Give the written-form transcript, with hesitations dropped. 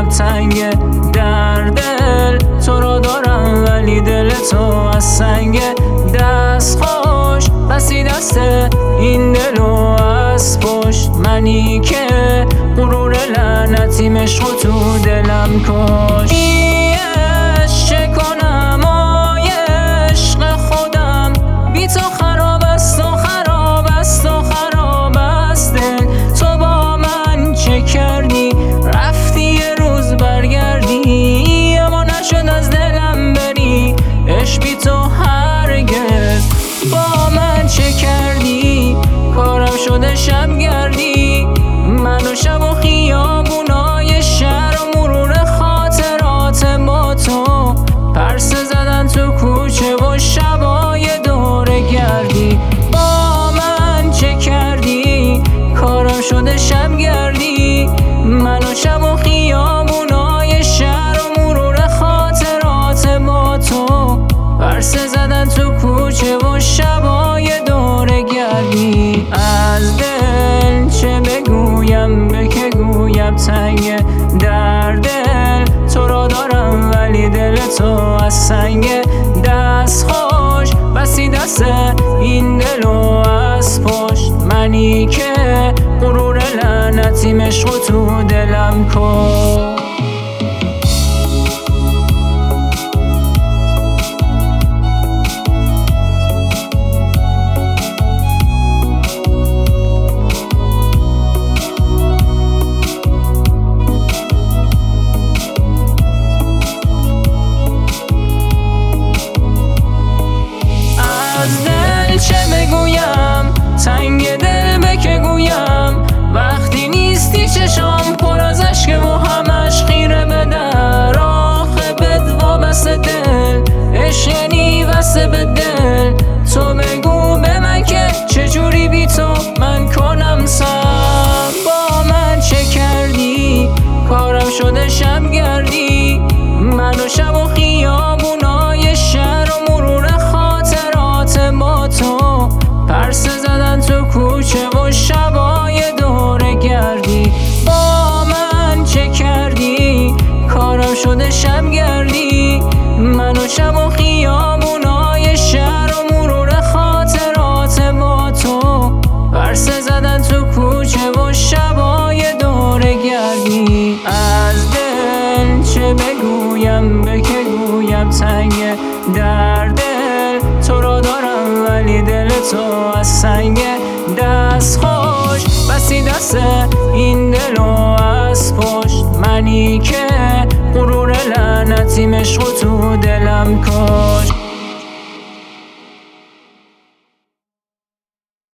بگویم تنگ در دل تو رو دارم، ولی دل تو از سنگ. دست خوش بسی دست این دلو از پشت، منی که غرور لعنتی مشق تو دلم کش. چه کنم آی عشق خودم، بی تو خراب است و خراب است و خراب است دل. تو با من چه کردی؟ رفتی یه روز برگردی، اما نشد از دلم بری عشق بی تو هرگز. با من چه کردی؟ کارم شده شب گردی، من و شب و خیابونای شهر و مرور خاطرات با تو. پرسه زدن تو کوچه و شبای دوره گردی. با من چه کردی؟ کارم شده شب گردی، من و شب و خیابونای شهر و مرور خاطرات با تو. پرسه زدن تو کوچه و شبای دوره گردی. از دل چه بگویم به که گویم تنگ در دل تو را دارم، ولی دل تو از سنگ. دست خوش بسی دست این دلو از پشت، منی که غرور لعنتی مشق تو دلم کش. چه بگویم تنگ دل به که گویم، وقتی نیستی چشام پر از اشک و همش خیره به در. آخه بد وابسته دل، عشق یعنی وصله به دل. تو بگو به من که چجوری بی تو من کنم سر. با من چه کردی؟ کارم شده شب گردی، من و شب و خیابونای شهر و مرور خاطرات با تو. پرسه زدن تو کوچه و شبای دوره گردی. با من چه کردی؟ کارم شده شب گردی، من و شب و خیابونای شهر و مرور خاطرات با تو. پرسه زدن تو کوچه و شبای دوره گردی. از دل چه بگویم به که گویم تنگ در دل تو رو دارم، ولی دل تو از سنگ. دست خوش بسی دست این دلو از پشت، منی که غرور لعنتی مشق تو دلم کش.